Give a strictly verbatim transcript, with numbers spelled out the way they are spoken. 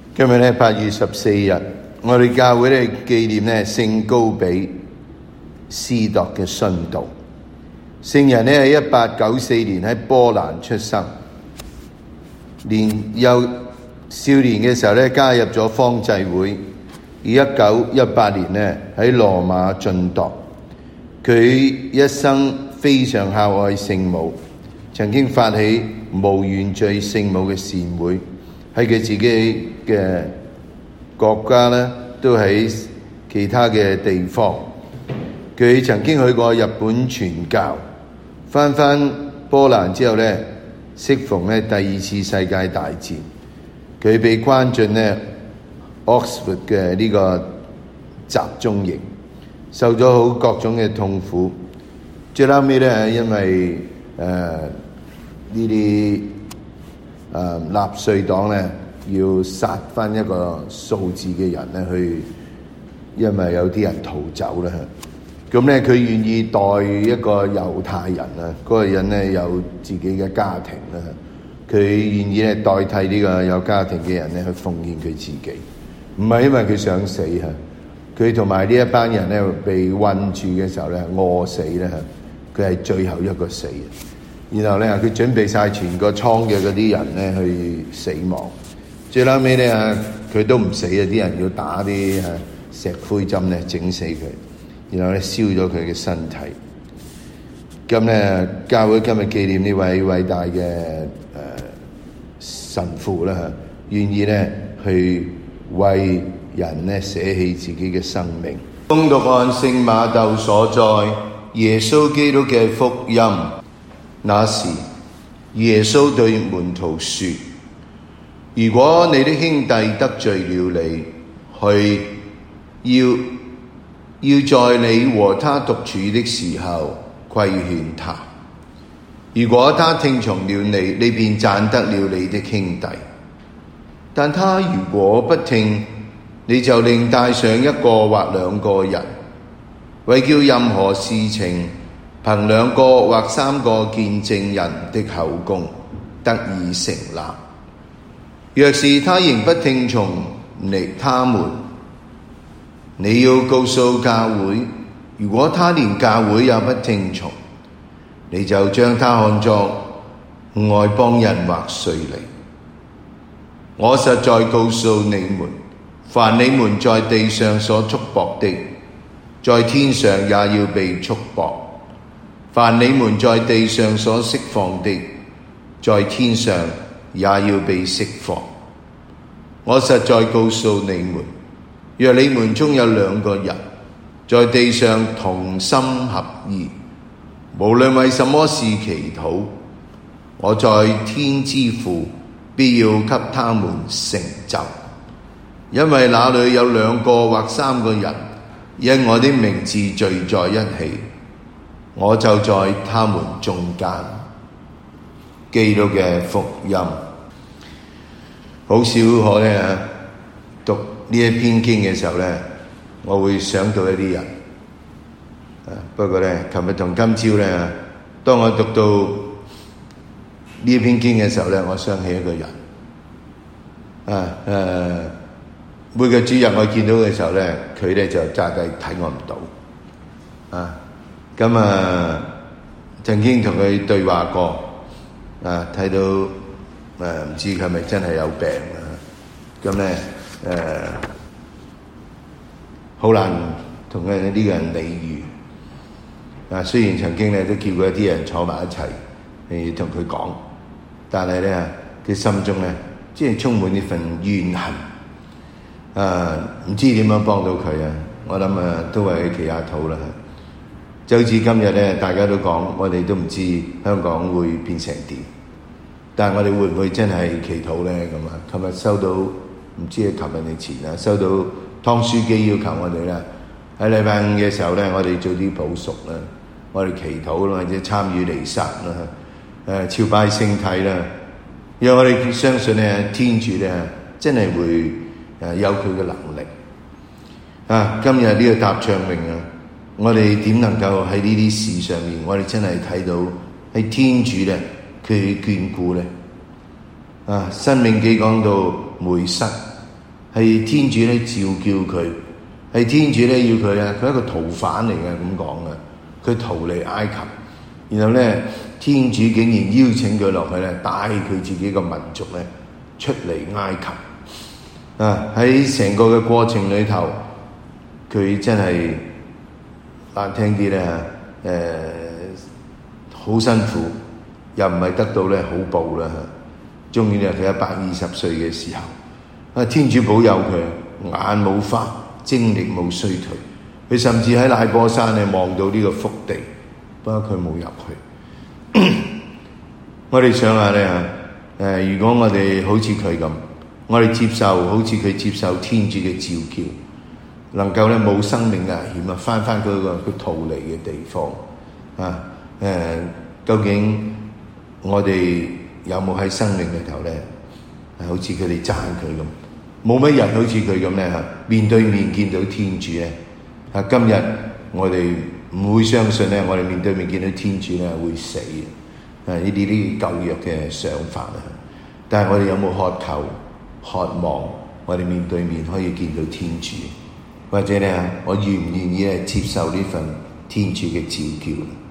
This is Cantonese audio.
今日咧八月十四日，我哋教會咧紀念咧聖高比司鐸嘅殉道。聖人咧喺一八九四年喺波蘭出生，年幼少年嘅時候咧加入咗方濟會，而一九一八年咧喺羅馬晉鐸。佢一生非常孝愛聖母，曾經發起無原罪聖母嘅善會，喺佢自己嘅國家咧，都喺其他嘅地方。佢曾經去過日本傳教，翻返波蘭之後咧，適逢咧第二次世界大戰，佢被關進咧 Oxford 嘅呢個集中營，受咗好各種嘅痛苦。最後尾咧，因為誒呢啲誒納粹黨咧要殺翻一個數字嘅人咧去，因為有啲人逃走啦。咁咧佢願意代一個猶太人啊，嗰個人咧有自己嘅家庭啦，佢願意咧代替呢個有家庭嘅人咧去奉獻佢自己，唔係因為佢想死嚇。佢同埋呢一班人咧被困住嘅時候咧餓死咧，佢係最後一個死。然後咧佢準備晒全個倉嘅嗰啲人咧去死亡，最後尾咧佢都唔死啊！啲人要打啲石灰針咧整死佢，然後咧燒咗佢嘅身體。咁咧教會今日紀念呢位偉大嘅誒、呃、神父啦嚇，願意咧去為人咧捨棄自己嘅生命。恭讀按聖馬竇所載耶穌基督嘅福音。那時耶穌對門徒說：如果你的兄弟得罪了你，去要要在你和他獨處的時候規勸他。如果他聽從了你，你便賺得了你的兄弟。但他如果不聽，你就另帶上一個或兩個人，為叫任何事情憑兩個或三個見證人的口供得以成立。若是他仍不聽從你他們，你要告訴教會。如果他連教會也不聽從，你就將他看作外邦人或稅吏。我實在告訴你們，凡你們在地上所束縛的，在天上也要被束縛；凡你們在地上所釋放的，在天上也要被釋放。我實在告訴你們，若你們中有兩個人在地上同心合意，無論為什麼事祈禱，我在天之父必要給他們成就。因為那裏有兩個或三個人因我的名字聚在一起，我就在他們中間。基督嘅福音。好少可咧讀呢一篇經嘅時候咧，我會想到一啲人。不過咧，琴日同今朝咧，當我讀到呢一篇經嘅時候咧，我想起一個人。啊誒、啊，每個主日我見到嘅時候咧，佢咧就詐諦睇我唔到。啊，咁啊曾經同佢對話過。啊，睇到誒唔知佢係咪真係有病啊？咁咧誒，好難同佢呢個人理喻。啊，雖然曾經咧都叫過一啲人坐埋一齊嚟同佢講，但係咧佢心中咧即係充滿呢份怨恨。啊，唔知點樣幫到佢啊？我諗啊，都為佢祈下禱啦。就好似今日咧，大家都講，我哋都唔知香港會變成點，但係我哋會唔會真係祈禱咧？咁啊，琴日收到唔知係琴日定前啊，收到湯書記要求我哋咧喺禮拜五嘅時候咧，我哋做啲補贖啦，我哋祈禱啦，或者參與彌撒啦，誒朝拜聖體啦，讓我哋相信咧天主咧真係會誒有佢嘅能力啊！今日呢個答唱詠啊！我哋點能夠喺呢啲事上面，我哋真係睇到喺天主咧，佢眷顧咧啊！申命記講到梅瑟係天主咧召叫佢，係天主咧要佢啊，佢係一個逃犯嚟嘅咁講嘅，佢逃離埃及，然後咧天主竟然邀請佢落去咧，帶佢自己個民族咧出嚟埃及。啊！喺成個嘅過程裏頭，佢真係難聽啲咧，誒好辛苦，又唔係得到咧好報啦。終於咧，佢一百二十歲嘅時候，啊天主保佑佢，眼冇花，精力冇衰退。佢甚至喺乃波山咧望到呢個福地，不過佢冇入去。我哋想下咧，誒、呃、如果我哋好似佢咁。我哋接受好似佢接受天主嘅召叫，能夠咧冇生命危險啊，翻翻嗰個佢逃離嘅地方啊！誒、呃，究竟我哋有冇喺生命裏頭咧？好似佢哋讚佢咁，冇乜人好似佢咁咧嚇，面對面見到天主咧啊！今日我哋唔會相信咧，我哋面對面見到天主咧會死啊！呢啲啲舊約嘅想法啊，但係我哋有冇渴求？渴望我哋面對面可以見到天主，或者咧，我願唔願意咧接受呢份天主嘅召叫？